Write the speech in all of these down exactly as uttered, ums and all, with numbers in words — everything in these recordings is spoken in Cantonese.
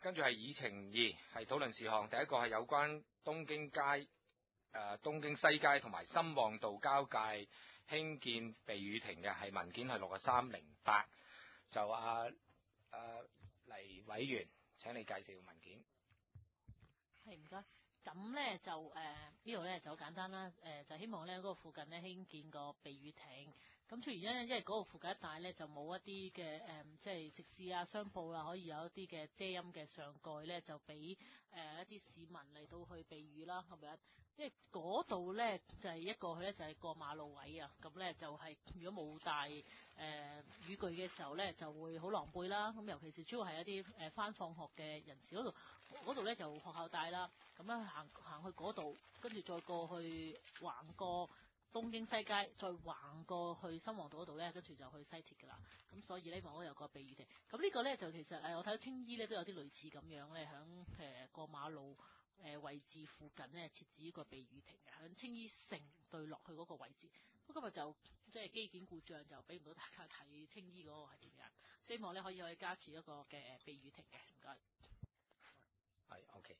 跟住係議程二，係討論事項。第一個係有關東京街、誒、呃、東京西街同埋深旺道交界興建避雨亭嘅，係文件係六十三零八。就阿誒黎委員，請你介紹文件。 係唔該。咁咧就誒、呃、呢度咧就好簡單啦。誒、呃、就希望咧嗰、那個附近咧興建個避雨亭。咁出原因咧，因為嗰個附近一帶咧就冇一啲嘅誒，即係食肆啊、商鋪啦，可以有一啲嘅遮陰嘅上蓋咧，就俾誒、呃、一啲市民嚟到去避雨啦，係咪啊？因為嗰度咧就係、是、一個佢咧就係、是、過馬路位啊，咁咧就係、是、如果冇帶誒、呃、雨具嘅時候咧，就會好狼狽啦。咁尤其是主要係一啲誒返放學嘅人士嗰度，嗰度咧就學校帶啦，咁樣行行去嗰度，跟住再過去橫過東京西街，再橫過去深旺道嗰度咧，跟住就去西鐵噶啦。咁所以咧，我有個避雨亭。咁呢個咧就其實誒，我睇到青衣咧都有啲類似咁樣咧，響誒過馬路誒位置附近咧設置呢個避雨亭嘅，響青衣城對落去嗰個位置。咁今日就即係機件故障，就俾唔到大家睇青衣嗰個係點樣。希望咧可以可以加持一個嘅避雨亭嘅，唔該。 係 OK。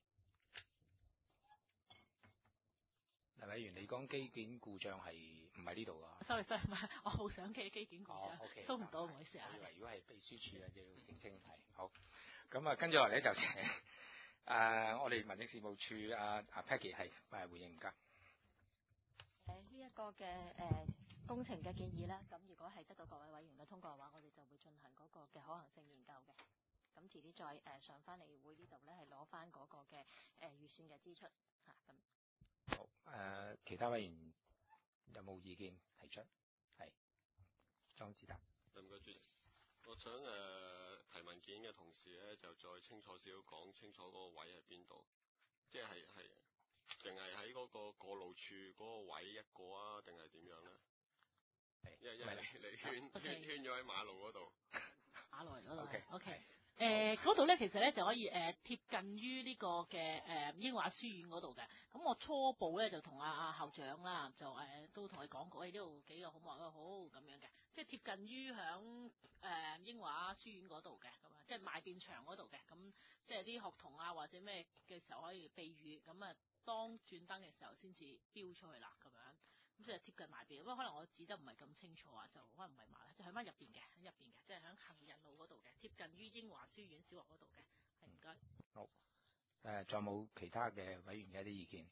黎委員，你講機件故障係唔係呢度噶 ？sorry sorry，唔係，我冇相機機件故障， 哦 okay， 收唔到，唔好意思啊。 我以為如果係秘書處嘅，就要澄清係好。咁啊，跟住落嚟咧就請誒、呃、我哋民政事務處阿阿 Peggy 係誒回應唔該。 誒呢一個嘅誒、呃、工程嘅建議啦，咁如果係得到各位委員嘅通過嘅話，我哋就會進行嗰個嘅可行性研究嘅。咁遲啲再誒、呃、上翻嚟會呢度咧，係攞翻嗰個嘅誒、呃、預算嘅支出嚇咁。 好誒、呃，其他委員有冇意見提出？係莊子達。 唔該主席，我想誒、呃、提文件嘅同時咧，就再清楚少少講清楚嗰個位喺邊度，即係係淨係喺嗰個過路處嗰個位一個啊，定係點樣咧？因為因為你你圈圈圈咗喺馬路嗰度， 馬路嗰度。 OK OK。誒嗰度咧，其實咧就可以誒、呃、貼近於呢個嘅誒英華書院嗰度嘅。咁我初步咧就同阿阿校長啦，就誒、呃、都同佢講過，誒呢度幾個好望都好咁樣嘅，即係貼近於響誒英華書院嗰度嘅，咁啊，即係賣電場嗰度嘅。咁即係啲學童啊或者咩嘅時候可以避雨，咁啊當轉燈嘅時候先至飆出去啦，咁樣。咁即係貼近埋邊，不過可能我指得唔係咁清楚啊，就可能唔係埋咧，就喺翻入邊嘅，喺入邊嘅，即係喺行人路嗰度嘅，貼近於英華書院小學嗰度嘅，係唔該。 好，誒、呃，仲有冇其他嘅委員嘅一啲意見？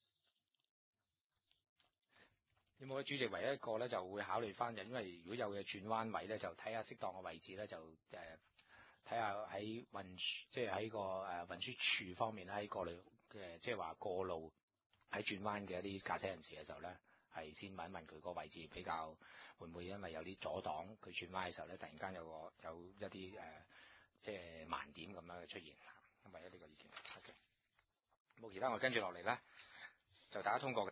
有冇主席唯一一個咧就會考慮翻嘅，因為如果有嘅轉彎位咧，就睇下適當嘅位置咧，就誒睇下喺運輸，即係喺個誒、呃、運輸處方面咧，喺過路嘅，即係話過路喺轉彎嘅一啲駕駛人士嘅時候咧。係先問一問佢個位置比較會唔會因為有啲阻擋佢轉彎嘅時候咧，突然間有個有一啲誒、呃、即係盲點咁樣嘅出現，咁唯一呢個意見。OK，冇其他，我跟住落嚟咧就大家通過嘅。